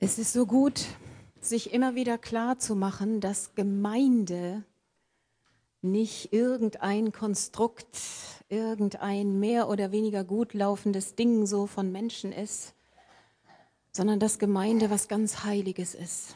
Es ist so gut, sich immer wieder klar zu machen, dass Gemeinde nicht irgendein Konstrukt, irgendein mehr oder weniger gut laufendes Ding so von Menschen ist, sondern dass Gemeinde was ganz Heiliges ist.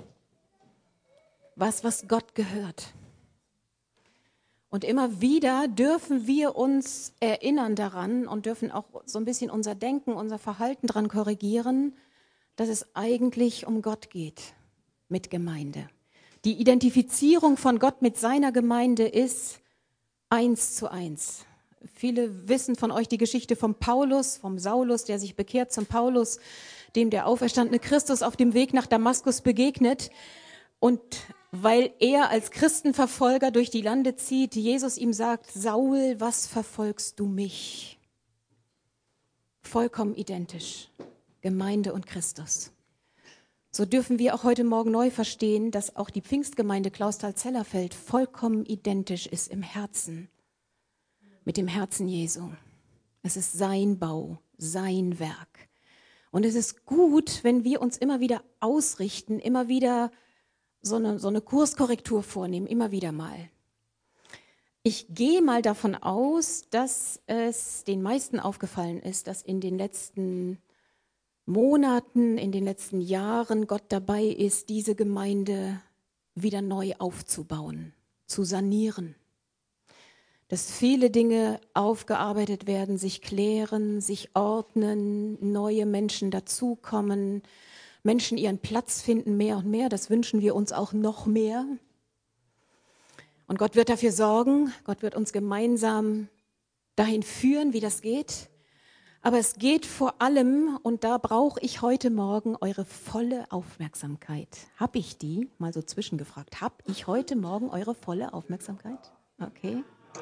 Was Gott gehört. Und immer wieder dürfen wir uns erinnern daran und dürfen auch so ein bisschen unser Denken, unser Verhalten daran korrigieren, dass es eigentlich um Gott geht mit Gemeinde. Die Identifizierung von Gott mit seiner Gemeinde ist 1:1. Viele wissen von euch die Geschichte vom Paulus, vom Saulus, der sich bekehrt zum Paulus, dem der auferstandene Christus auf dem Weg nach Damaskus begegnet. Und weil er als Christenverfolger durch die Lande zieht, Jesus ihm sagt, Saul, was verfolgst du mich? Vollkommen identisch, Gemeinde und Christus. So dürfen wir auch heute Morgen neu verstehen, dass auch die Pfingstgemeinde Clausthal-Zellerfeld vollkommen identisch ist im Herzen, mit dem Herzen Jesu. Es ist sein Bau, sein Werk. Und es ist gut, wenn wir uns immer wieder ausrichten, immer wieder so eine Kurskorrektur vornehmen, immer wieder mal. Ich gehe mal davon aus, dass es den meisten aufgefallen ist, dass in den letzten Monaten, in den letzten Jahren Gott dabei ist, diese Gemeinde wieder neu aufzubauen, zu sanieren. Dass viele Dinge aufgearbeitet werden, sich klären, sich ordnen, neue Menschen dazukommen, Menschen ihren Platz finden, mehr und mehr. Das wünschen wir uns auch noch mehr. Und Gott wird dafür sorgen, Gott wird uns gemeinsam dahin führen, wie das geht. Aber es geht vor allem, und da brauche ich heute Morgen eure volle Aufmerksamkeit. Habe ich die? Mal so zwischengefragt. Habe ich heute Morgen eure volle Aufmerksamkeit? Okay.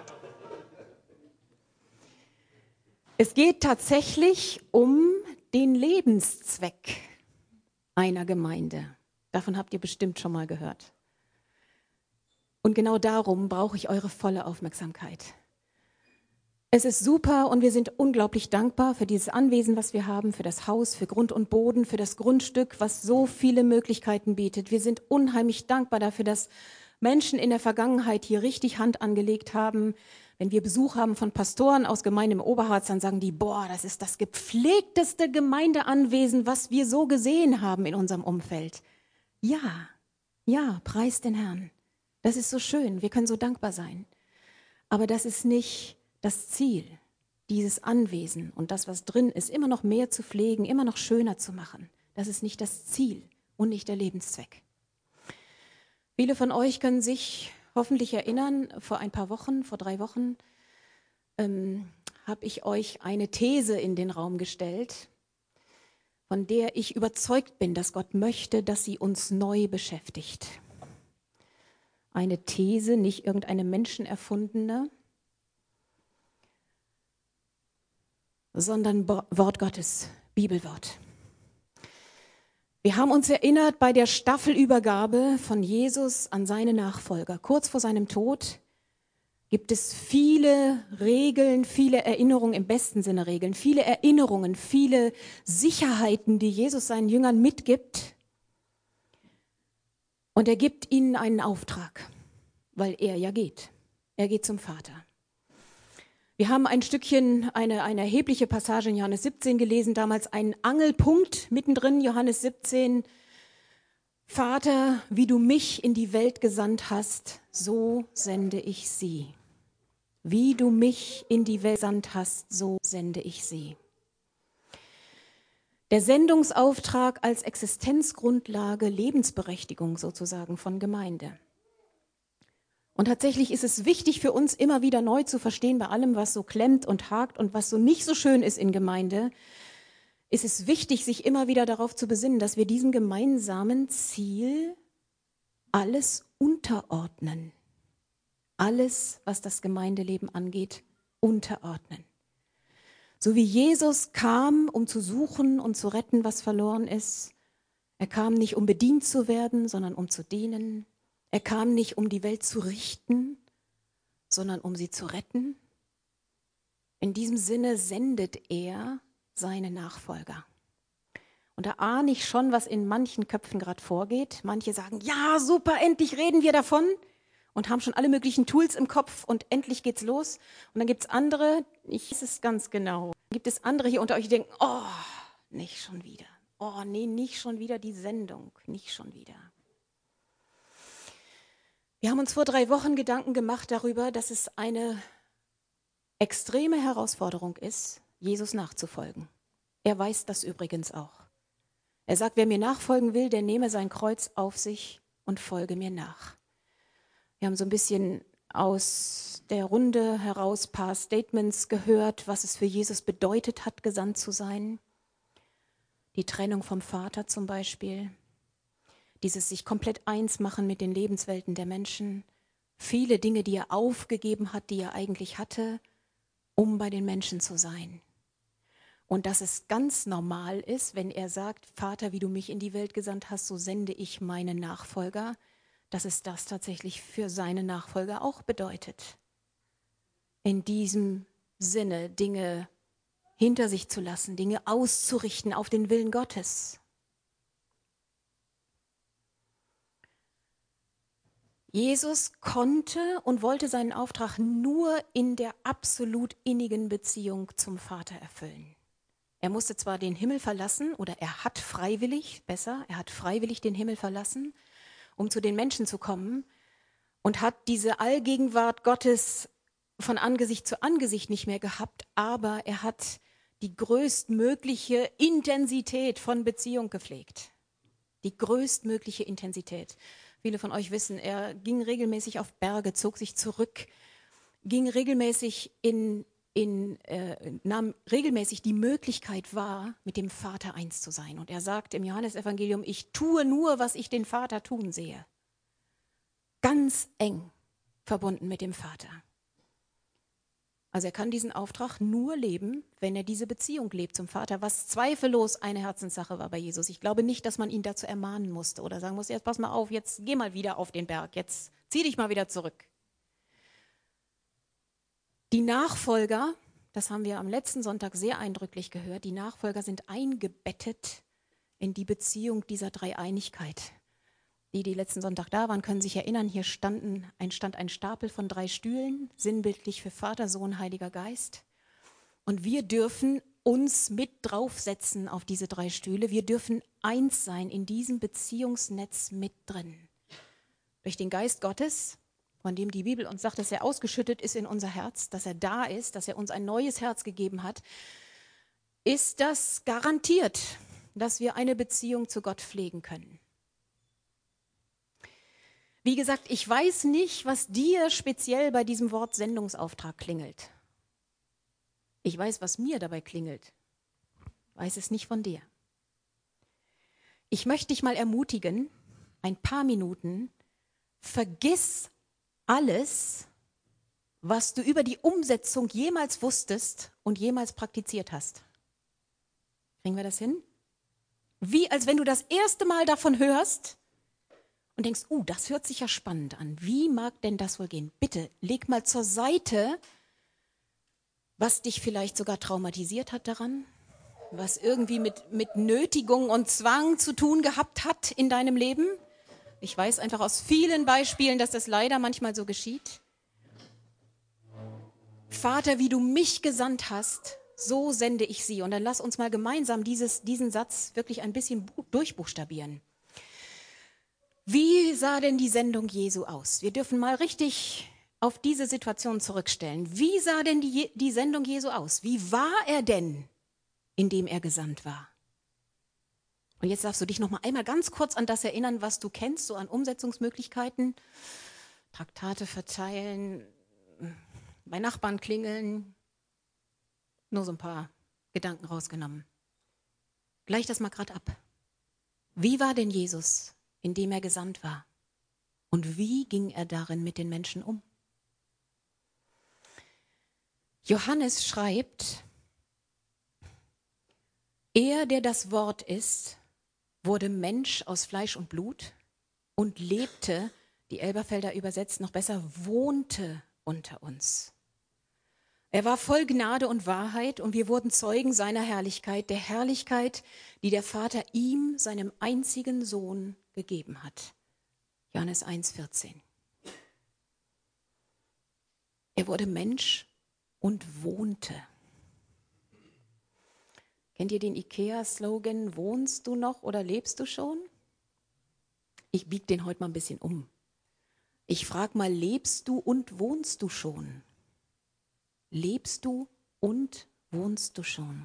Es geht tatsächlich um den Lebenszweck einer Gemeinde. Davon habt ihr bestimmt schon mal gehört. Und genau darum brauche ich eure volle Aufmerksamkeit. Es ist super und wir sind unglaublich dankbar für dieses Anwesen, was wir haben, für das Haus, für Grund und Boden, für das Grundstück, was so viele Möglichkeiten bietet. Wir sind unheimlich dankbar dafür, dass Menschen in der Vergangenheit hier richtig Hand angelegt haben. Wenn wir Besuch haben von Pastoren aus Gemeinden im Oberharz, dann sagen die, boah, das ist das gepflegteste Gemeindeanwesen, was wir so gesehen haben in unserem Umfeld. Ja, preist den Herrn. Das ist so schön, wir können so dankbar sein. Aber das ist nicht das Ziel, dieses Anwesen und das, was drin ist, immer noch mehr zu pflegen, immer noch schöner zu machen. Das ist nicht das Ziel und nicht der Lebenszweck. Viele von euch können sich hoffentlich erinnern, vor ein paar Wochen, vor 3 Wochen, habe ich euch eine These in den Raum gestellt, von der ich überzeugt bin, dass Gott möchte, dass sie uns neu beschäftigt. Eine These, nicht irgendeine menschenerfundene, sondern Wort Gottes, Bibelwort. Wir haben uns erinnert bei der Staffelübergabe von Jesus an seine Nachfolger. Kurz vor seinem Tod gibt es viele Regeln, viele Erinnerungen, im besten Sinne Regeln, viele Erinnerungen, viele Sicherheiten, die Jesus seinen Jüngern mitgibt. Und er gibt ihnen einen Auftrag, weil er ja geht. Er geht zum Vater. Wir haben ein Stückchen, eine erhebliche Passage in Johannes 17 gelesen, damals einen Angelpunkt mittendrin, Johannes 17. Vater, wie du mich in die Welt gesandt hast, so sende ich sie. Wie du mich in die Welt gesandt hast, so sende ich sie. Der Sendungsauftrag als Existenzgrundlage, Lebensberechtigung sozusagen von Gemeinde. Und tatsächlich ist es wichtig für uns, immer wieder neu zu verstehen, bei allem, was so klemmt und hakt und was so nicht so schön ist in Gemeinde, ist es wichtig, sich immer wieder darauf zu besinnen, dass wir diesem gemeinsamen Ziel alles unterordnen. Alles, was das Gemeindeleben angeht, unterordnen. So wie Jesus kam, um zu suchen und zu retten, was verloren ist. Er kam nicht, um bedient zu werden, sondern um zu dienen. Er kam nicht, um die Welt zu richten, sondern um sie zu retten. In diesem Sinne sendet er seine Nachfolger. Und da ahne ich schon, was in manchen Köpfen gerade vorgeht. Manche sagen, ja, super, endlich reden wir davon und haben schon alle möglichen Tools im Kopf und endlich geht's los. Und dann gibt es andere, ich weiß es ganz genau, gibt es andere hier unter euch, die denken, oh, nicht schon wieder. Oh, nee, nicht schon wieder die Sendung, nicht schon wieder. Wir haben uns vor 3 Wochen Gedanken gemacht darüber, dass es eine extreme Herausforderung ist, Jesus nachzufolgen. Er weiß das übrigens auch. Er sagt, wer mir nachfolgen will, der nehme sein Kreuz auf sich und folge mir nach. Wir haben so ein bisschen aus der Runde heraus ein paar Statements gehört, was es für Jesus bedeutet hat, gesandt zu sein. Die Trennung vom Vater zum Beispiel. Dieses sich komplett eins machen mit den Lebenswelten der Menschen. Viele Dinge, die er aufgegeben hat, die er eigentlich hatte, um bei den Menschen zu sein. Und dass es ganz normal ist, wenn er sagt, Vater, wie du mich in die Welt gesandt hast, so sende ich meine Nachfolger, dass es das tatsächlich für seine Nachfolger auch bedeutet. In diesem Sinne Dinge hinter sich zu lassen, Dinge auszurichten auf den Willen Gottes. Jesus konnte und wollte seinen Auftrag nur in der absolut innigen Beziehung zum Vater erfüllen. Er musste zwar den Himmel verlassen, oder er hat freiwillig den Himmel verlassen, um zu den Menschen zu kommen und hat diese Allgegenwart Gottes von Angesicht zu Angesicht nicht mehr gehabt, aber er hat die größtmögliche Intensität von Beziehung gepflegt. Die größtmögliche Intensität. Viele von euch wissen, er ging regelmäßig auf Berge, zog sich zurück, ging regelmäßig nahm regelmäßig die Möglichkeit wahr, mit dem Vater eins zu sein. Und er sagt im Johannesevangelium, ich tue nur, was ich den Vater tun sehe. Ganz eng verbunden mit dem Vater. Also er kann diesen Auftrag nur leben, wenn er diese Beziehung lebt zum Vater, was zweifellos eine Herzenssache war bei Jesus. Ich glaube nicht, dass man ihn dazu ermahnen musste oder sagen musste, jetzt pass mal auf, jetzt geh mal wieder auf den Berg, jetzt zieh dich mal wieder zurück. Die Nachfolger, das haben wir am letzten Sonntag sehr eindrücklich gehört, die Nachfolger sind eingebettet in die Beziehung dieser Dreieinigkeit. Die letzten Sonntag da waren, können sich erinnern, hier stand ein Stapel von 3 Stühlen, sinnbildlich für Vater, Sohn, Heiliger Geist. Und wir dürfen uns mit draufsetzen auf diese 3 Stühle. Wir dürfen eins sein in diesem Beziehungsnetz mit drin. Durch den Geist Gottes, von dem die Bibel uns sagt, dass er ausgeschüttet ist in unser Herz, dass er da ist, dass er uns ein neues Herz gegeben hat, ist das garantiert, dass wir eine Beziehung zu Gott pflegen können. Wie gesagt, ich weiß nicht, was dir speziell bei diesem Wort Sendungsauftrag klingelt. Ich weiß, was mir dabei klingelt. Weiß es nicht von dir. Ich möchte dich mal ermutigen, ein paar Minuten, vergiss alles, was du über die Umsetzung jemals wusstest und jemals praktiziert hast. Kriegen wir das hin? Wie, als wenn du das erste Mal davon hörst und denkst, das hört sich ja spannend an. Wie mag denn das wohl gehen? Bitte, leg mal zur Seite, was dich vielleicht sogar traumatisiert hat daran, was irgendwie mit Nötigung und Zwang zu tun gehabt hat in deinem Leben. Ich weiß einfach aus vielen Beispielen, dass das leider manchmal so geschieht. Vater, wie du mich gesandt hast, so sende ich sie. Und dann lass uns mal gemeinsam diesen Satz wirklich ein bisschen durchbuchstabieren. Wie sah denn die Sendung Jesu aus? Wir dürfen mal richtig auf diese Situation zurückstellen. Wie sah denn die Sendung Jesu aus? Wie war er denn, indem er gesandt war? Und jetzt darfst du dich noch mal einmal ganz kurz an das erinnern, was du kennst, so an Umsetzungsmöglichkeiten. Traktate verteilen, bei Nachbarn klingeln. Nur so ein paar Gedanken rausgenommen. Gleich das mal gerade ab. Wie war denn Jesus, indem er gesandt war? Und wie ging er darin mit den Menschen um? Johannes schreibt, er, der das Wort ist, wurde Mensch aus Fleisch und Blut und lebte, die Elberfelder übersetzt noch besser, wohnte unter uns. Er war voll Gnade und Wahrheit und wir wurden Zeugen seiner Herrlichkeit, der Herrlichkeit, die der Vater ihm, seinem einzigen Sohn, gegeben hat. Johannes 1,14. Er wurde Mensch und wohnte. Kennt ihr den IKEA-Slogan, wohnst du noch oder lebst du schon? Ich biege den heute mal ein bisschen um. Ich frage mal, lebst du und wohnst du schon? Lebst du und wohnst du schon?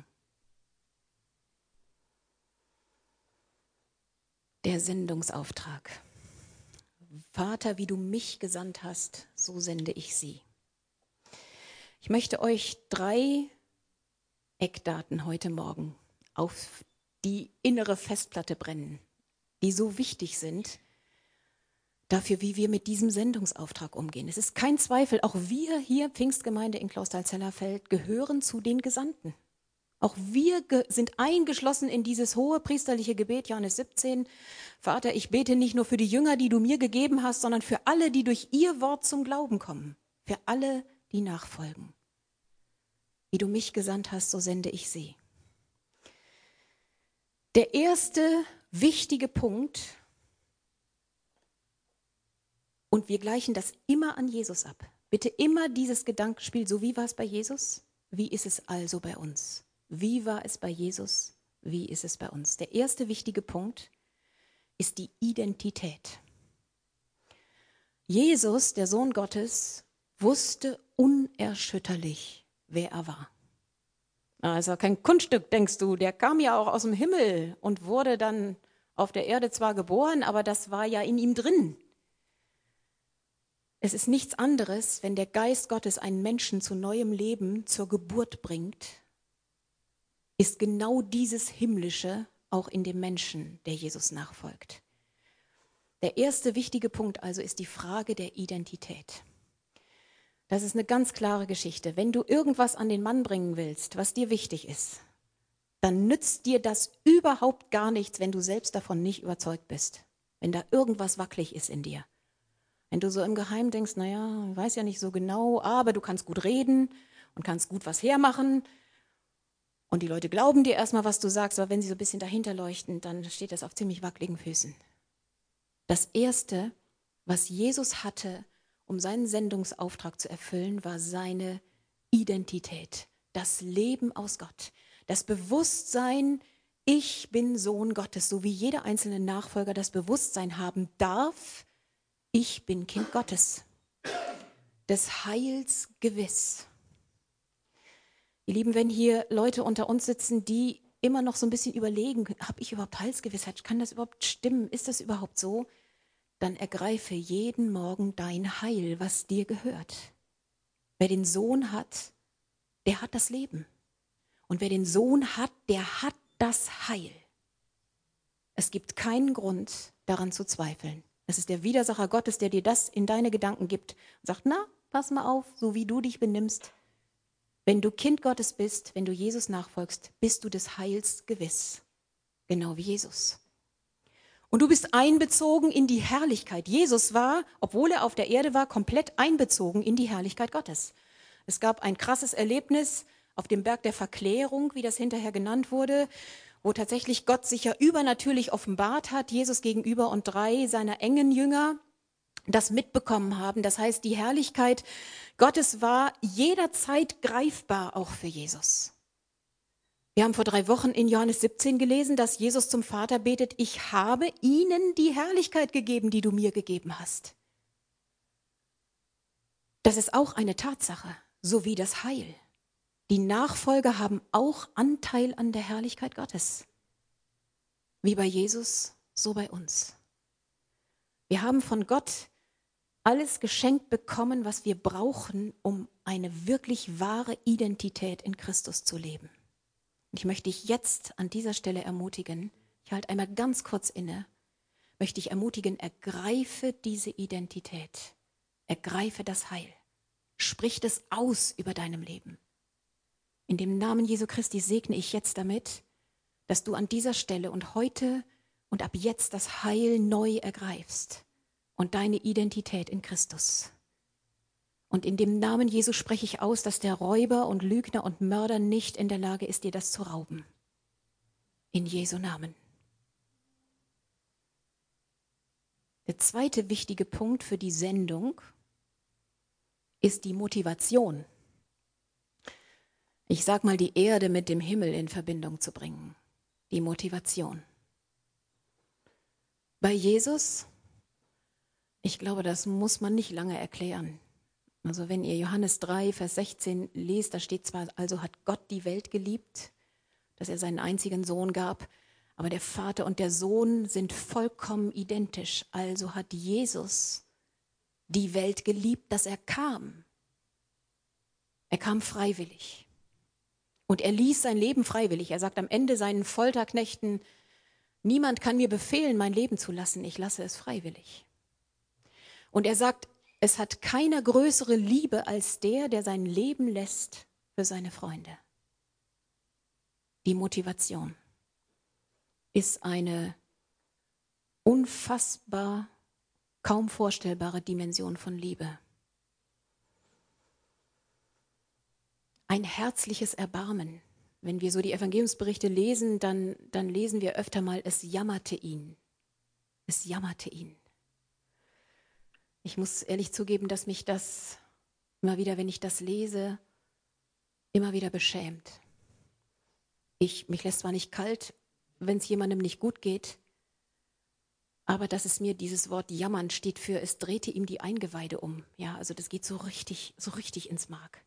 Der Sendungsauftrag. Vater, wie du mich gesandt hast, so sende ich sie. Ich möchte euch 3 Eckdaten heute Morgen auf die innere Festplatte brennen, die so wichtig sind dafür, wie wir mit diesem Sendungsauftrag umgehen. Es ist kein Zweifel, auch wir hier, Pfingstgemeinde in Clausthal-Zellerfeld, gehören zu den Gesandten. Auch wir sind eingeschlossen in dieses hohe priesterliche Gebet, Johannes 17. Vater, ich bete nicht nur für die Jünger, die du mir gegeben hast, sondern für alle, die durch ihr Wort zum Glauben kommen. Für alle, die nachfolgen. Wie du mich gesandt hast, so sende ich sie. Der erste wichtige Punkt, und wir gleichen das immer an Jesus ab. Bitte immer dieses Gedankenspiel, so wie war es bei Jesus, wie ist es also bei uns? Wie war es bei Jesus, wie ist es bei uns? Der erste wichtige Punkt ist die Identität. Jesus, der Sohn Gottes, wusste unerschütterlich, wer er war. Also kein Kunststück, denkst du, der kam ja auch aus dem Himmel und wurde dann auf der Erde zwar geboren, aber das war ja in ihm drin. Es ist nichts anderes, wenn der Geist Gottes einen Menschen zu neuem Leben, zur Geburt bringt, ist genau dieses Himmlische auch in dem Menschen, der Jesus nachfolgt. Der erste wichtige Punkt also ist die Frage der Identität. Das ist eine ganz klare Geschichte. Wenn du irgendwas an den Mann bringen willst, was dir wichtig ist, dann nützt dir das überhaupt gar nichts, wenn du selbst davon nicht überzeugt bist. Wenn da irgendwas wackelig ist in dir. Wenn du so im Geheimen denkst, naja, ich weiß ja nicht so genau, aber du kannst gut reden und kannst gut was hermachen. Und die Leute glauben dir erstmal, was du sagst, aber wenn sie so ein bisschen dahinter leuchten, dann steht das auf ziemlich wackeligen Füßen. Das Erste, was Jesus hatte, um seinen Sendungsauftrag zu erfüllen, war seine Identität, das Leben aus Gott, das Bewusstsein, ich bin Sohn Gottes, so wie jeder einzelne Nachfolger das Bewusstsein haben darf, ich bin Kind Gottes, des Heils gewiss. Ihr Lieben, wenn hier Leute unter uns sitzen, die immer noch so ein bisschen überlegen, habe ich überhaupt Heilsgewissheit, kann das überhaupt stimmen, ist das überhaupt so? Dann ergreife jeden Morgen dein Heil, was dir gehört. Wer den Sohn hat, der hat das Leben. Und wer den Sohn hat, der hat das Heil. Es gibt keinen Grund, daran zu zweifeln. Es ist der Widersacher Gottes, der dir das in deine Gedanken gibt und sagt, na, pass mal auf, so wie du dich benimmst. Wenn du Kind Gottes bist, wenn du Jesus nachfolgst, bist du des Heils gewiss. Genau wie Jesus. Und du bist einbezogen in die Herrlichkeit. Jesus war, obwohl er auf der Erde war, komplett einbezogen in die Herrlichkeit Gottes. Es gab ein krasses Erlebnis auf dem Berg der Verklärung, wie das hinterher genannt wurde, wo tatsächlich Gott sich ja übernatürlich offenbart hat, Jesus gegenüber und 3 seiner engen Jünger das mitbekommen haben. Das heißt, die Herrlichkeit Gottes war jederzeit greifbar auch für Jesus. Wir haben vor 3 Wochen in Johannes 17 gelesen, dass Jesus zum Vater betet, ich habe ihnen die Herrlichkeit gegeben, die du mir gegeben hast. Das ist auch eine Tatsache, so wie das Heil. Die Nachfolger haben auch Anteil an der Herrlichkeit Gottes. Wie bei Jesus, so bei uns. Wir haben von Gott alles geschenkt bekommen, was wir brauchen, um eine wirklich wahre Identität in Christus zu leben. Und ich möchte dich jetzt an dieser Stelle ermutigen, ich halte einmal ganz kurz inne, möchte ich ermutigen, ergreife diese Identität, ergreife das Heil, sprich es aus über deinem Leben. In dem Namen Jesu Christi segne ich jetzt damit, dass du an dieser Stelle und heute und ab jetzt das Heil neu ergreifst und deine Identität in Christus. Und in dem Namen Jesu spreche ich aus, dass der Räuber und Lügner und Mörder nicht in der Lage ist, dir das zu rauben. In Jesu Namen. Der zweite wichtige Punkt für die Sendung ist die Motivation. Ich sag mal, die Erde mit dem Himmel in Verbindung zu bringen. Die Motivation. Bei Jesus, ich glaube, das muss man nicht lange erklären. Also wenn ihr Johannes 3, Vers 16 lest, da steht zwar, also hat Gott die Welt geliebt, dass er seinen einzigen Sohn gab, aber der Vater und der Sohn sind vollkommen identisch. Also hat Jesus die Welt geliebt, dass er kam. Er kam freiwillig. Und er ließ sein Leben freiwillig. Er sagt am Ende seinen Folterknechten, niemand kann mir befehlen, mein Leben zu lassen. Ich lasse es freiwillig. Und er sagt, es hat keiner größere Liebe als der sein Leben lässt für seine Freunde. Die Motivation ist eine unfassbar, kaum vorstellbare Dimension von Liebe. Ein herzliches Erbarmen. Wenn wir so die Evangeliumsberichte lesen, dann lesen wir öfter mal, es jammerte ihn. Es jammerte ihn. Ich muss ehrlich zugeben, dass mich das immer wieder, wenn ich das lese, immer wieder beschämt. Mich lässt zwar nicht kalt, wenn es jemandem nicht gut geht, aber dass es mir dieses Wort jammern steht für, es drehte ihm die Eingeweide um. Ja, also das geht so richtig ins Mark.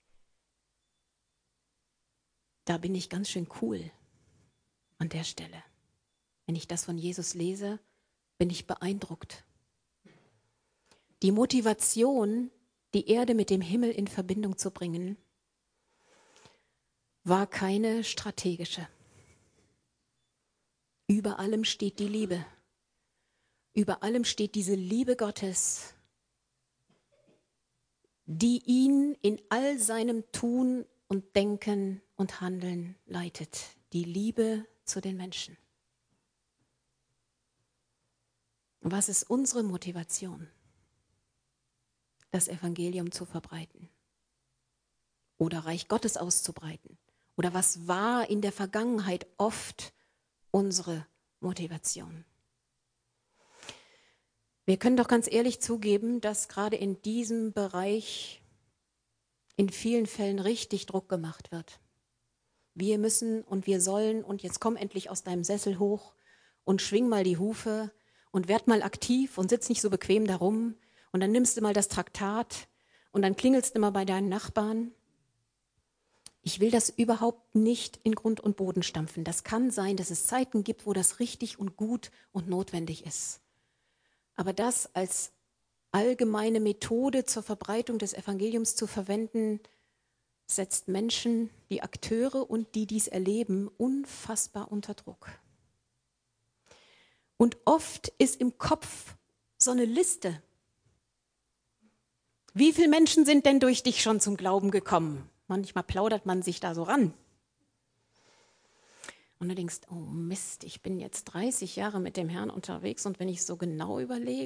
Da bin ich ganz schön cool an der Stelle. Wenn ich das von Jesus lese, bin ich beeindruckt. Die Motivation, die Erde mit dem Himmel in Verbindung zu bringen, war keine strategische. Über allem steht die Liebe. Über allem steht diese Liebe Gottes, die ihn in all seinem Tun und Denken und Handeln leitet. Die Liebe zu den Menschen. Was ist unsere Motivation? Das Evangelium zu verbreiten oder Reich Gottes auszubreiten? Oder was war in der Vergangenheit oft unsere Motivation? Wir können doch ganz ehrlich zugeben, dass gerade in diesem Bereich in vielen Fällen richtig Druck gemacht wird. Wir müssen und wir sollen und jetzt komm endlich aus deinem Sessel hoch und schwing mal die Hufe und werd mal aktiv und sitz nicht so bequem da rum und dann nimmst du mal das Traktat und dann klingelst du mal bei deinen Nachbarn. Ich will das überhaupt nicht in Grund und Boden stampfen. Das kann sein, dass es Zeiten gibt, wo das richtig und gut und notwendig ist. Aber das als allgemeine Methode zur Verbreitung des Evangeliums zu verwenden, setzt Menschen, die Akteure und die dies erleben, unfassbar unter Druck. Und oft ist im Kopf so eine Liste. Wie viele Menschen sind denn durch dich schon zum Glauben gekommen? Manchmal plaudert man sich da so ran. Und du denkst, oh Mist, ich bin jetzt 30 Jahre mit dem Herrn unterwegs und wenn ich so genau überlege, ...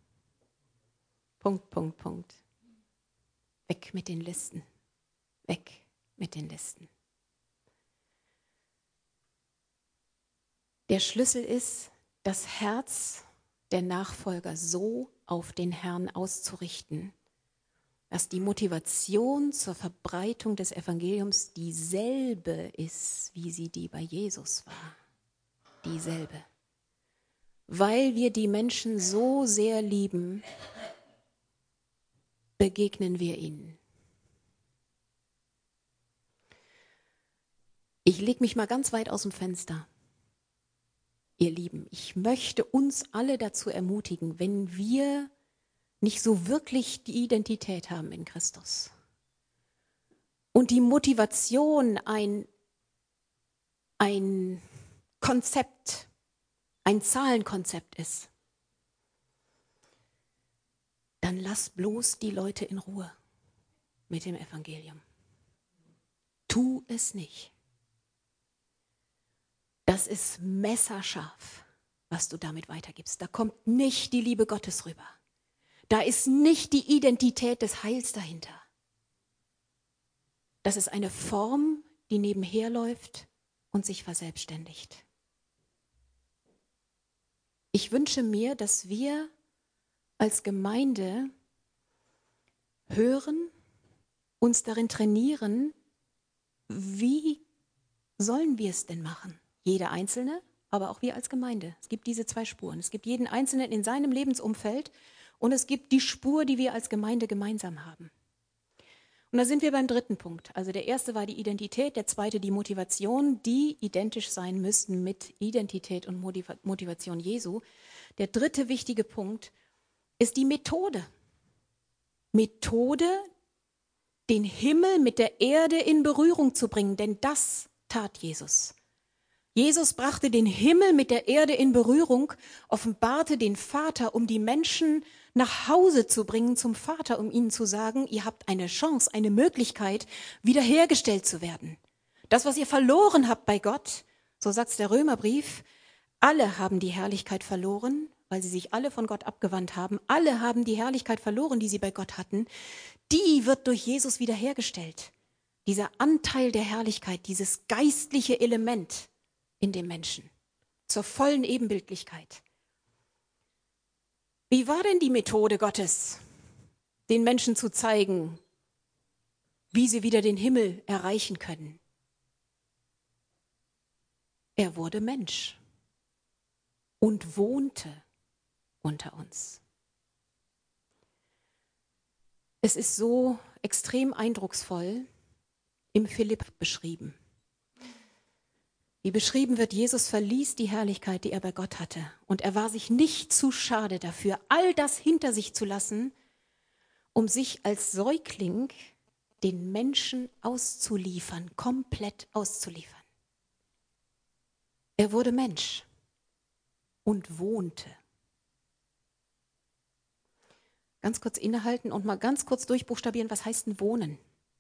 Weg mit den Listen. Weg mit den Listen. Der Schlüssel ist, das Herz der Nachfolger so auf den Herrn auszurichten, dass die Motivation zur Verbreitung des Evangeliums dieselbe ist, wie sie die bei Jesus war. Dieselbe. Weil wir die Menschen so sehr lieben, begegnen wir ihnen. Ich lege mich mal ganz weit aus dem Fenster. Ihr Lieben, ich möchte uns alle dazu ermutigen, wenn wir nicht so wirklich die Identität haben in Christus und die Motivation ein Konzept, ein Zahlenkonzept ist, dann lass bloß die Leute in Ruhe mit dem Evangelium. Tu es nicht. Das ist messerscharf, was du damit weitergibst. Da kommt nicht die Liebe Gottes rüber. Da ist nicht die Identität des Heils dahinter. Das ist eine Form, die nebenher läuft und sich verselbstständigt. Ich wünsche mir, dass wir als Gemeinde hören, uns darin trainieren, wie sollen wir es denn machen? Jeder Einzelne, aber auch wir als Gemeinde. Es gibt diese zwei Spuren. Es gibt jeden Einzelnen in seinem Lebensumfeld und es gibt die Spur, die wir als Gemeinde gemeinsam haben. Und da sind wir beim dritten Punkt. Also der erste war die Identität, der zweite die Motivation, die identisch sein müssten mit Identität und Motivation Jesu. Der dritte wichtige Punkt ist die Methode. Methode, den Himmel mit der Erde in Berührung zu bringen, denn das tat Jesus. Jesus brachte den Himmel mit der Erde in Berührung, offenbarte den Vater, um die Menschen nach Hause zu bringen zum Vater, um ihnen zu sagen, ihr habt eine Chance, eine Möglichkeit, wiederhergestellt zu werden. Das, was ihr verloren habt bei Gott, so sagt es der Römerbrief, alle haben die Herrlichkeit verloren, weil sie sich alle von Gott abgewandt haben. Alle haben die Herrlichkeit verloren, die sie bei Gott hatten. Die wird durch Jesus wiederhergestellt. Dieser Anteil der Herrlichkeit, dieses geistliche Element in dem Menschen, zur vollen Ebenbildlichkeit. Wie war denn die Methode Gottes, den Menschen zu zeigen, wie sie wieder den Himmel erreichen können? Er wurde Mensch und wohnte unter uns. Es ist so extrem eindrucksvoll im Philipp beschrieben. Wie beschrieben wird, Jesus verließ die Herrlichkeit, die er bei Gott hatte. Und er war sich nicht zu schade dafür, all das hinter sich zu lassen, um sich als Säugling den Menschen auszuliefern, komplett auszuliefern. Er wurde Mensch und wohnte. Ganz kurz innehalten und mal ganz kurz durchbuchstabieren, was heißt denn wohnen?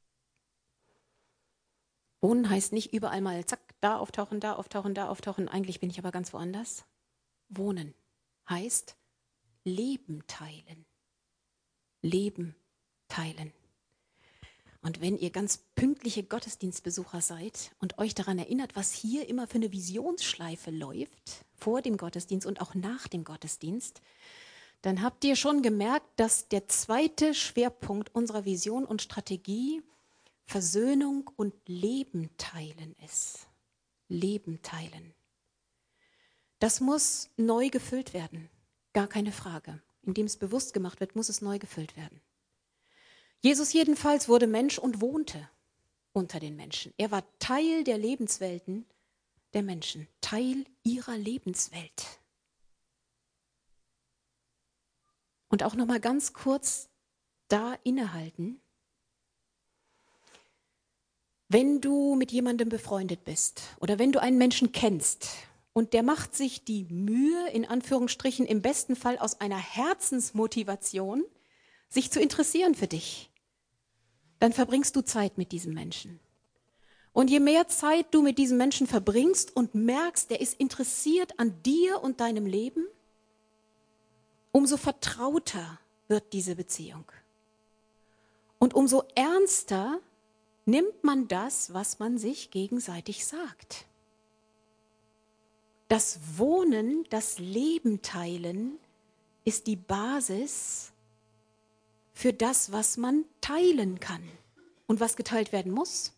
Wohnen heißt nicht überall mal zack, da auftauchen, da auftauchen, da auftauchen. Eigentlich bin ich aber ganz woanders. Wohnen heißt Leben teilen. Leben teilen. Und wenn ihr ganz pünktliche Gottesdienstbesucher seid und euch daran erinnert, was hier immer für eine Visionsschleife läuft, vor dem Gottesdienst und auch nach dem Gottesdienst, dann habt ihr schon gemerkt, dass der zweite Schwerpunkt unserer Vision und Strategie Versöhnung und Leben teilen ist. Leben teilen. Das muss neu gefüllt werden. Gar keine Frage. Indem es bewusst gemacht wird, muss es neu gefüllt werden. Jesus jedenfalls wurde Mensch und wohnte unter den Menschen. Er war Teil der Lebenswelten der Menschen. Teil ihrer Lebenswelt. Und auch noch mal ganz kurz da innehalten. Wenn du mit jemandem befreundet bist oder wenn du einen Menschen kennst und der macht sich die Mühe, in Anführungsstrichen im besten Fall aus einer Herzensmotivation, sich zu interessieren für dich, dann verbringst du Zeit mit diesem Menschen. Und je mehr Zeit du mit diesem Menschen verbringst und merkst, der ist interessiert an dir und deinem Leben, umso vertrauter wird diese Beziehung. Und umso ernster nimmt man das, was man sich gegenseitig sagt. Das Wohnen, das Leben teilen ist die Basis für das, was man teilen kann und was geteilt werden muss.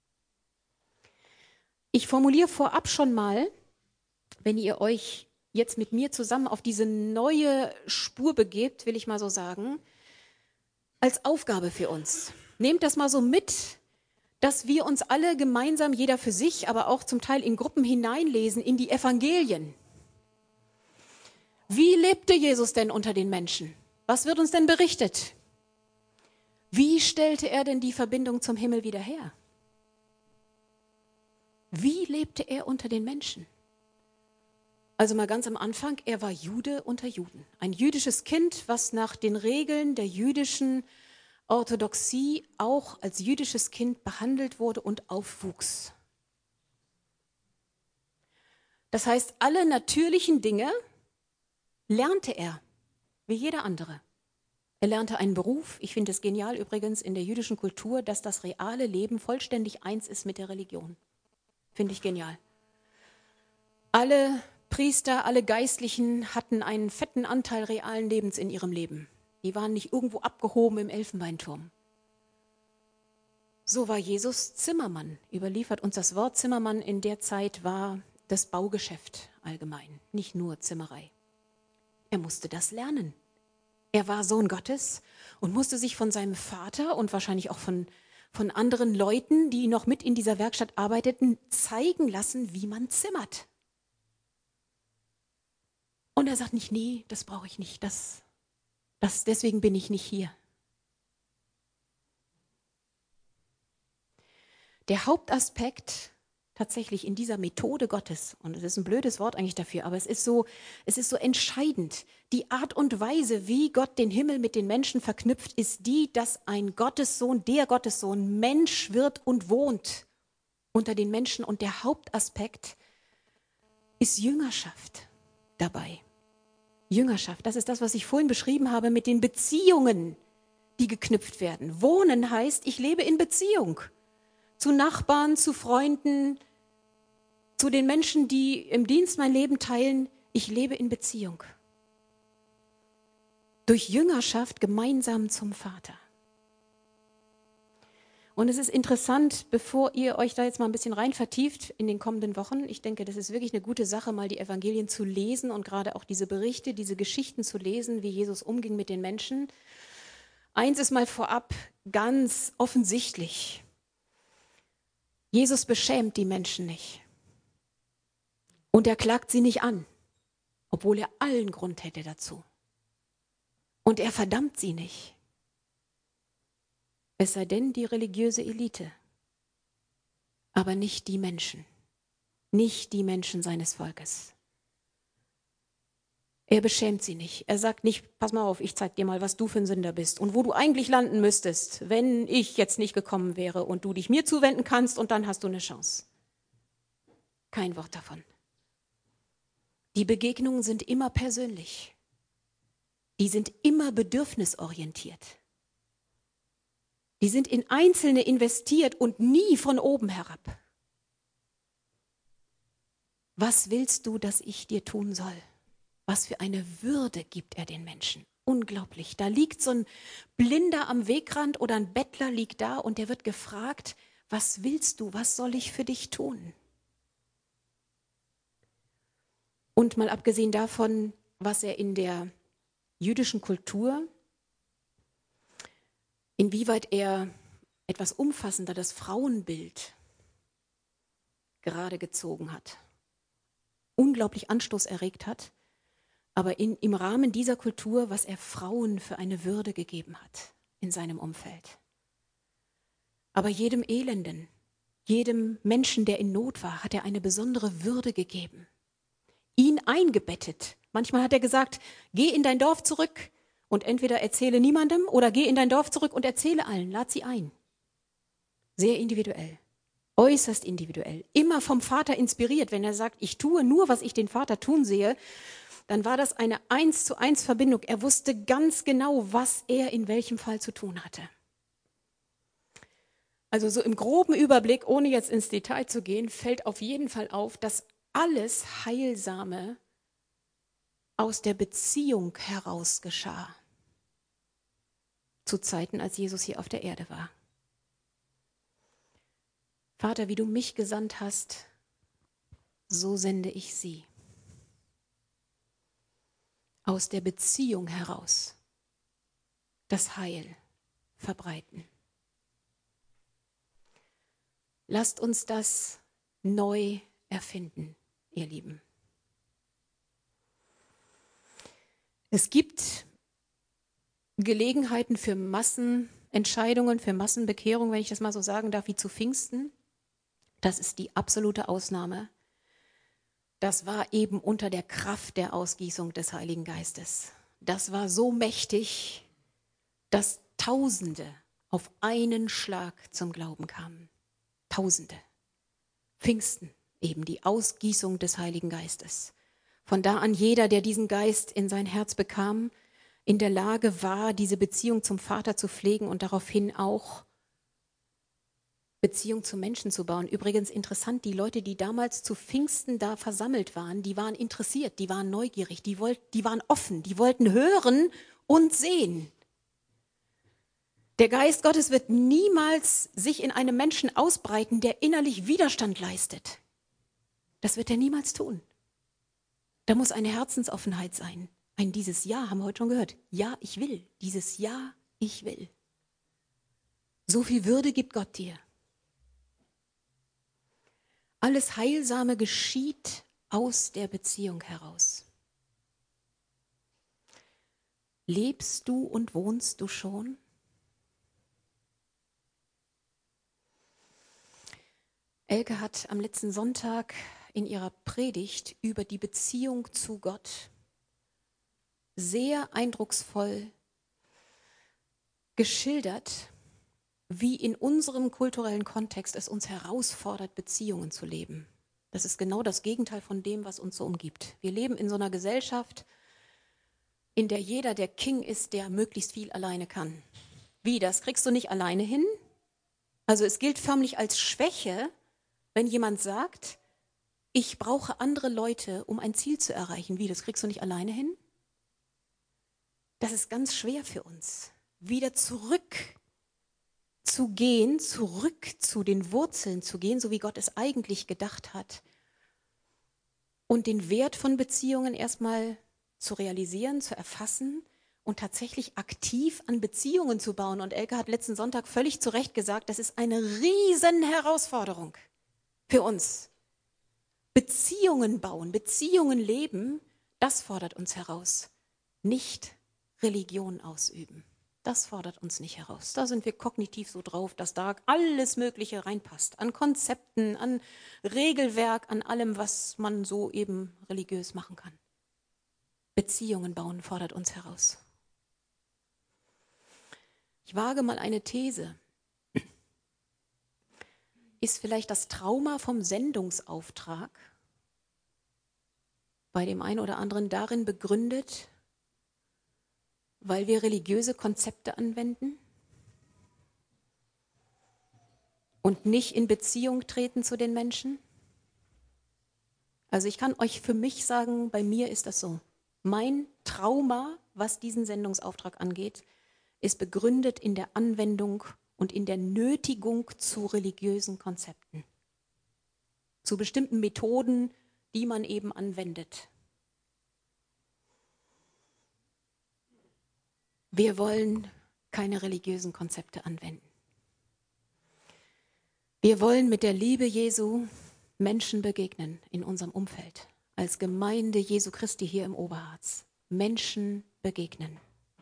Ich formuliere vorab schon mal, wenn ihr euch jetzt mit mir zusammen auf diese neue Spur begebt, will ich mal so sagen, als Aufgabe für uns. Nehmt das mal so mit, dass wir uns alle gemeinsam, jeder für sich, aber auch zum Teil in Gruppen hineinlesen in die Evangelien. Wie lebte Jesus denn unter den Menschen? Was wird uns denn berichtet? Wie stellte er denn die Verbindung zum Himmel wieder her? Wie lebte er unter den Menschen? Also mal ganz am Anfang, er war Jude unter Juden. Ein jüdisches Kind, was nach den Regeln der jüdischen Orthodoxie auch als jüdisches Kind behandelt wurde und aufwuchs. Das heißt, alle natürlichen Dinge lernte er, wie jeder andere. Er lernte einen Beruf. Ich finde es genial übrigens in der jüdischen Kultur, dass das reale Leben vollständig eins ist mit der Religion. Finde ich genial. Alle Priester, alle Geistlichen hatten einen fetten Anteil realen Lebens in ihrem Leben. Die waren nicht irgendwo abgehoben im Elfenbeinturm. So war Jesus Zimmermann. Überliefert uns das Wort Zimmermann in der Zeit war das Baugeschäft allgemein, nicht nur Zimmerei. Er musste das lernen. Er war Sohn Gottes und musste sich von seinem Vater und wahrscheinlich auch von anderen Leuten, die noch mit in dieser Werkstatt arbeiteten, zeigen lassen, wie man zimmert. Und er sagt nicht, nee, das brauche ich nicht, deswegen bin ich nicht hier. Der Hauptaspekt tatsächlich in dieser Methode Gottes, und es ist ein blödes Wort eigentlich dafür, aber es ist so entscheidend. Die Art und Weise, wie Gott den Himmel mit den Menschen verknüpft, ist die, dass ein Gottessohn, der Gottessohn, Mensch wird und wohnt unter den Menschen. Und der Hauptaspekt ist Jüngerschaft dabei. Jüngerschaft, das ist das, was ich vorhin beschrieben habe mit den Beziehungen, die geknüpft werden. Wohnen heißt, ich lebe in Beziehung. Zu Nachbarn, zu Freunden, zu den Menschen, die im Dienst mein Leben teilen. Ich lebe in Beziehung. Durch Jüngerschaft gemeinsam zum Vater. Und es ist interessant, bevor ihr euch da jetzt mal ein bisschen rein vertieft in den kommenden Wochen, ich denke, das ist wirklich eine gute Sache, mal die Evangelien zu lesen und gerade auch diese Berichte, diese Geschichten zu lesen, wie Jesus umging mit den Menschen. Eins ist mal vorab ganz offensichtlich. Jesus beschämt die Menschen nicht. Und er klagt sie nicht an, obwohl er allen Grund hätte dazu. Und er verdammt sie nicht. Es sei denn, die religiöse Elite. Aber nicht die Menschen. Nicht die Menschen seines Volkes. Er beschämt sie nicht. Er sagt nicht, pass mal auf, ich zeig dir mal, was du für ein Sünder bist und wo du eigentlich landen müsstest, wenn ich jetzt nicht gekommen wäre und du dich mir zuwenden kannst und dann hast du eine Chance. Kein Wort davon. Die Begegnungen sind immer persönlich. Die sind immer bedürfnisorientiert. Die sind in Einzelne investiert und nie von oben herab. Was willst du, dass ich dir tun soll? Was für eine Würde gibt er den Menschen? Unglaublich. Da liegt so ein Blinder am Wegrand oder ein Bettler liegt da und der wird gefragt, was willst du? Was soll ich für dich tun? Und mal abgesehen davon, was er in der jüdischen Kultur, inwieweit er etwas umfassender das Frauenbild gerade gezogen hat, unglaublich Anstoß erregt hat, aber im Rahmen dieser Kultur, was er Frauen für eine Würde gegeben hat in seinem Umfeld. Aber jedem Elenden, jedem Menschen, der in Not war, hat er eine besondere Würde gegeben. Ihn eingebettet. Manchmal hat er gesagt, geh in dein Dorf zurück und entweder erzähle niemandem oder geh in dein Dorf zurück und erzähle allen, lad sie ein. Sehr individuell, äußerst individuell. Immer vom Vater inspiriert. Wenn er sagt, ich tue nur, was ich den Vater tun sehe, dann war das eine 1:1 Verbindung. Er wusste ganz genau, was er in welchem Fall zu tun hatte. Also so im groben Überblick, ohne jetzt ins Detail zu gehen, fällt auf jeden Fall auf, dass alles Heilsame aus der Beziehung heraus geschah. Zu Zeiten, als Jesus hier auf der Erde war. Vater, wie du mich gesandt hast, so sende ich sie. Aus der Beziehung heraus das Heil verbreiten. Lasst uns das neu erfinden, ihr Lieben. Es gibt Gelegenheiten für Massenentscheidungen, für Massenbekehrung, wenn ich das mal so sagen darf, wie zu Pfingsten. Das ist die absolute Ausnahme. Das war eben unter der Kraft der Ausgießung des Heiligen Geistes. Das war so mächtig, dass Tausende auf einen Schlag zum Glauben kamen. Tausende. Pfingsten, eben die Ausgießung des Heiligen Geistes. Von da an jeder, der diesen Geist in sein Herz bekam, in der Lage war, diese Beziehung zum Vater zu pflegen und daraufhin auch Beziehung zu Menschen zu bauen. Übrigens interessant, die Leute, die damals zu Pfingsten da versammelt waren, die waren interessiert, die waren neugierig, die waren offen, die wollten hören und sehen. Der Geist Gottes wird niemals sich in einem Menschen ausbreiten, der innerlich Widerstand leistet. Das wird er niemals tun. Da muss eine Herzensoffenheit sein. Dieses Ja haben wir heute schon gehört. Ja, ich will. Dieses Ja, ich will. So viel Würde gibt Gott dir. Alles Heilsame geschieht aus der Beziehung heraus. Lebst du und wohnst du schon? Elke hat am letzten Sonntag in ihrer Predigt über die Beziehung zu Gott sehr eindrucksvoll geschildert, wie in unserem kulturellen Kontext es uns herausfordert, Beziehungen zu leben. Das ist genau das Gegenteil von dem, was uns so umgibt. Wir leben in so einer Gesellschaft, in der jeder der King ist, der möglichst viel alleine kann. Wie, das kriegst du nicht alleine hin? Also es gilt förmlich als Schwäche, wenn jemand sagt, ich brauche andere Leute, um ein Ziel zu erreichen. Wie, das kriegst du nicht alleine hin? Das ist ganz schwer für uns, wieder zurück zu gehen, zurück zu den Wurzeln zu gehen, so wie Gott es eigentlich gedacht hat. Und den Wert von Beziehungen erstmal zu realisieren, zu erfassen und tatsächlich aktiv an Beziehungen zu bauen. Und Elke hat letzten Sonntag völlig zu Recht gesagt, das ist eine riesen Herausforderung für uns. Beziehungen bauen, Beziehungen leben, das fordert uns heraus. Nicht Religion ausüben. Das fordert uns nicht heraus. Da sind wir kognitiv so drauf, dass da alles Mögliche reinpasst. An Konzepten, an Regelwerk, an allem, was man so eben religiös machen kann. Beziehungen bauen fordert uns heraus. Ich wage mal eine These. Ist vielleicht das Trauma vom Sendungsauftrag bei dem einen oder anderen darin begründet, weil wir religiöse Konzepte anwenden und nicht in Beziehung treten zu den Menschen? Also ich kann euch für mich sagen, bei mir ist das so. Mein Trauma, was diesen Sendungsauftrag angeht, ist begründet in der Anwendung und in der Nötigung zu religiösen Konzepten, zu bestimmten Methoden, die man eben anwendet. Wir wollen keine religiösen Konzepte anwenden. Wir wollen mit der Liebe Jesu Menschen begegnen in unserem Umfeld. Als Gemeinde Jesu Christi hier im Oberharz. Menschen begegnen.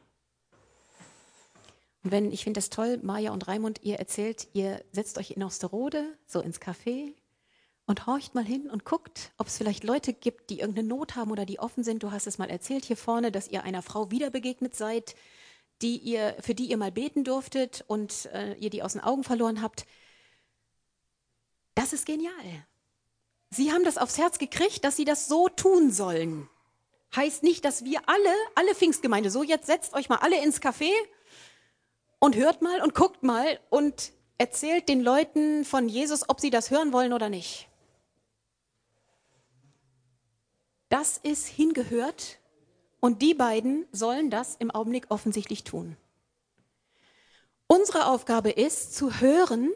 Und ich finde das toll, Maja und Raimund, ihr erzählt, ihr setzt euch in Osterode, so ins Café und horcht mal hin und guckt, ob es vielleicht Leute gibt, die irgendeine Not haben oder die offen sind. Du hast es mal erzählt hier vorne, dass ihr einer Frau wieder begegnet seid, für die ihr mal beten durftet und ihr die aus den Augen verloren habt. Das ist genial. Sie haben das aufs Herz gekriegt, dass sie das so tun sollen. Heißt nicht, dass wir alle Pfingstgemeinde, so jetzt setzt euch mal alle ins Café und hört mal und guckt mal und erzählt den Leuten von Jesus, ob sie das hören wollen oder nicht. Das ist hingehört und die beiden sollen das im Augenblick offensichtlich tun. Unsere Aufgabe ist, zu hören,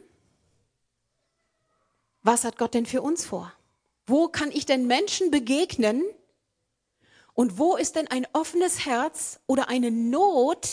was hat Gott denn für uns vor? Wo kann ich denn Menschen begegnen? Und wo ist denn ein offenes Herz oder eine Not,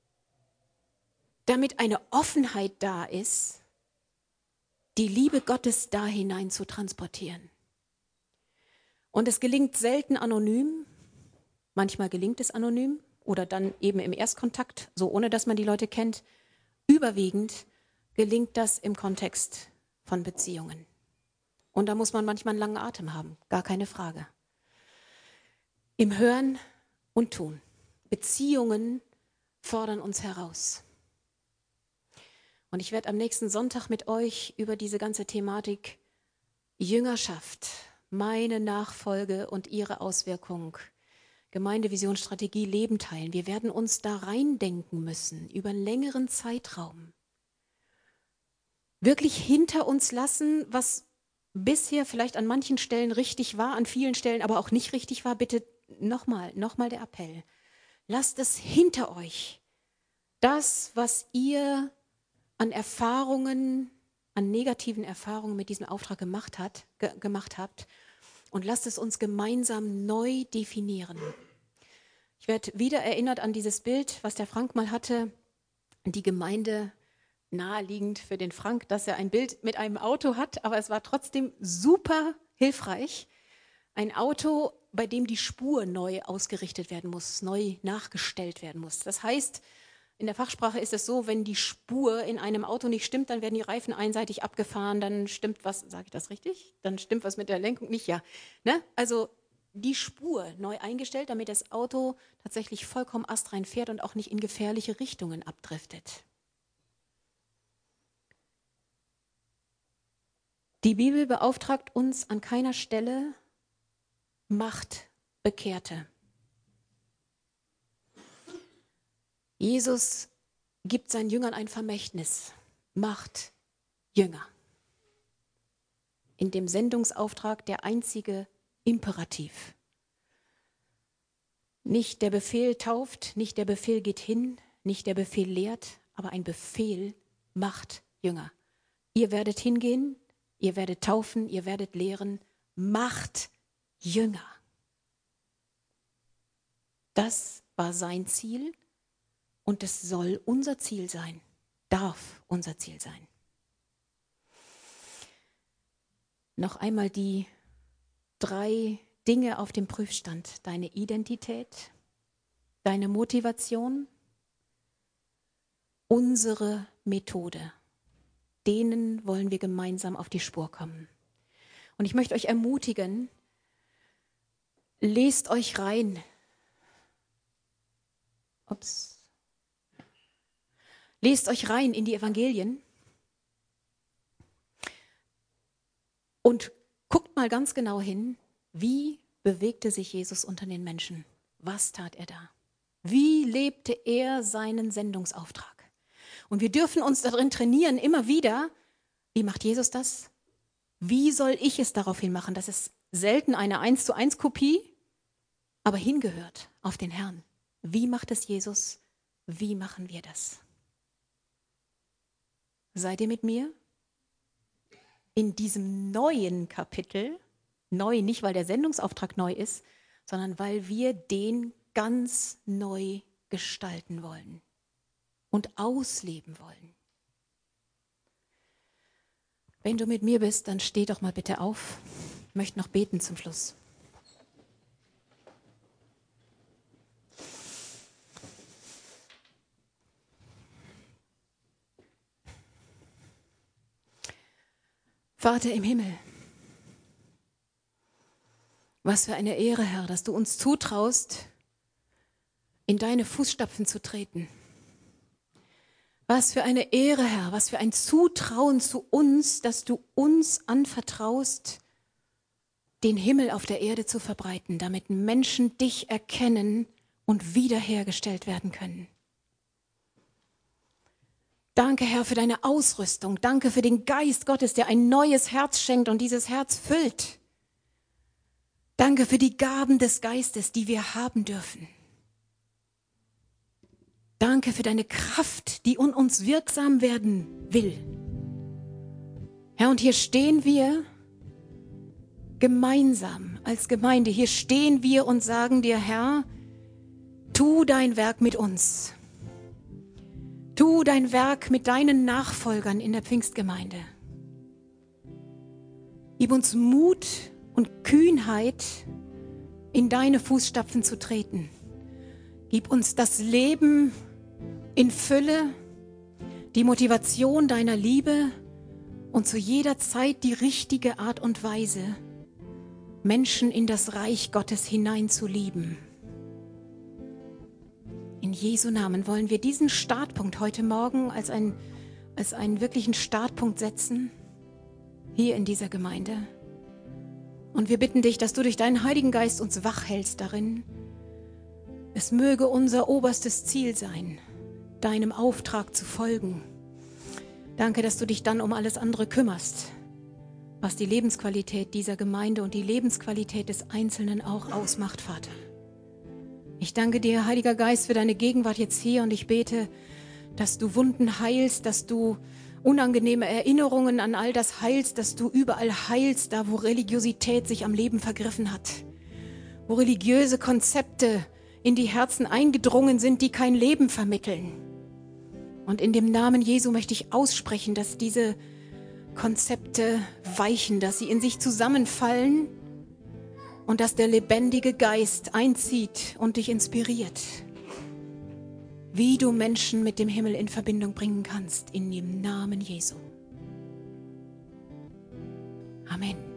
damit eine Offenheit da ist, die Liebe Gottes da hinein zu transportieren? Und es gelingt selten anonym, manchmal gelingt es anonym oder dann eben im Erstkontakt, so ohne dass man die Leute kennt. Überwiegend gelingt das im Kontext von Beziehungen. Und da muss man manchmal einen langen Atem haben, gar keine Frage. Im Hören und Tun. Beziehungen fordern uns heraus. Und ich werde am nächsten Sonntag mit euch über diese ganze Thematik Jüngerschaft, meine Nachfolge und ihre Auswirkung Gemeindevision, Strategie, Leben teilen. Wir werden uns da reindenken müssen, über einen längeren Zeitraum. Wirklich hinter uns lassen, was bisher vielleicht an manchen Stellen richtig war, an vielen Stellen aber auch nicht richtig war. Bitte nochmal der Appell. Lasst es hinter euch. Das, was ihr an Erfahrungen, an negativen Erfahrungen mit diesem Auftrag gemacht habt, und lasst es uns gemeinsam neu definieren. Ich werde wieder erinnert an dieses Bild, was der Frank mal hatte, die Gemeinde, naheliegend für den Frank, dass er ein Bild mit einem Auto hat, aber es war trotzdem super hilfreich. Ein Auto, bei dem die Spur neu ausgerichtet werden muss, neu nachgestellt werden muss. Das heißt, in der Fachsprache ist es so, wenn die Spur in einem Auto nicht stimmt, dann werden die Reifen einseitig abgefahren, dann stimmt was, sage ich das richtig? Dann stimmt was mit der Lenkung nicht, ja. Ne? Also die Spur neu eingestellt, damit das Auto tatsächlich vollkommen astrein fährt und auch nicht in gefährliche Richtungen abdriftet. Die Bibel beauftragt uns an keiner Stelle, macht Bekehrte. Jesus gibt seinen Jüngern ein Vermächtnis, macht Jünger. In dem Sendungsauftrag der einzige Imperativ. Nicht der Befehl tauft, nicht der Befehl geht hin, nicht der Befehl lehrt, aber ein Befehl macht Jünger. Ihr werdet hingehen, ihr werdet taufen, ihr werdet lehren, macht Jünger. Das war sein Ziel und es soll unser Ziel sein, darf unser Ziel sein. Noch einmal die 3 Dinge auf dem Prüfstand. Deine Identität, deine Motivation, unsere Methode. Denen wollen wir gemeinsam auf die Spur kommen. Und ich möchte euch ermutigen, lest euch rein. Lest euch rein in die Evangelien und guckt mal ganz genau hin, wie bewegte sich Jesus unter den Menschen? Was tat er da? Wie lebte er seinen Sendungsauftrag? Und wir dürfen uns darin trainieren, immer wieder, wie macht Jesus das? Wie soll ich es daraufhin machen? Das ist selten eine 1:1 Kopie, aber hingehört auf den Herrn. Wie macht es Jesus? Wie machen wir das? Seid ihr mit mir? In diesem neuen Kapitel, neu nicht, weil der Sendungsauftrag neu ist, sondern weil wir den ganz neu gestalten wollen und ausleben wollen. Wenn du mit mir bist, dann steh doch mal bitte auf. Ich möchte noch beten zum Schluss. Vater im Himmel, was für eine Ehre, Herr, dass du uns zutraust, in deine Fußstapfen zu treten. Was für eine Ehre, Herr, was für ein Zutrauen zu uns, dass du uns anvertraust, den Himmel auf der Erde zu verbreiten, damit Menschen dich erkennen und wiederhergestellt werden können. Danke, Herr, für deine Ausrüstung. Danke für den Geist Gottes, der ein neues Herz schenkt und dieses Herz füllt. Danke für die Gaben des Geistes, die wir haben dürfen. Danke für deine Kraft, die in uns wirksam werden will. Herr, und hier stehen wir gemeinsam als Gemeinde. Hier stehen wir und sagen dir, Herr, tu dein Werk mit uns. Tu dein Werk mit deinen Nachfolgern in der Pfingstgemeinde. Gib uns Mut und Kühnheit, in deine Fußstapfen zu treten. Gib uns das Leben in Fülle, die Motivation deiner Liebe und zu jeder Zeit die richtige Art und Weise, Menschen in das Reich Gottes hinein zu lieben. In Jesu Namen wollen wir diesen Startpunkt heute Morgen als einen wirklichen Startpunkt setzen, hier in dieser Gemeinde. Und wir bitten dich, dass du durch deinen Heiligen Geist uns wach hältst darin, Es möge unser oberstes Ziel sein, deinem Auftrag zu folgen. Danke, dass du dich dann um alles andere kümmerst, was die Lebensqualität dieser Gemeinde und die Lebensqualität des Einzelnen auch ausmacht, Vater. Ich danke dir, Heiliger Geist, für deine Gegenwart jetzt hier und ich bete, dass du Wunden heilst, dass du unangenehme Erinnerungen an all das heilst, dass du überall heilst, da wo Religiosität sich am Leben vergriffen hat, wo religiöse Konzepte in die Herzen eingedrungen sind, die kein Leben vermitteln. Und in dem Namen Jesu möchte ich aussprechen, dass diese Konzepte weichen, dass sie in sich zusammenfallen und dass der lebendige Geist einzieht und dich inspiriert, wie du Menschen mit dem Himmel in Verbindung bringen kannst, in dem Namen Jesu. Amen.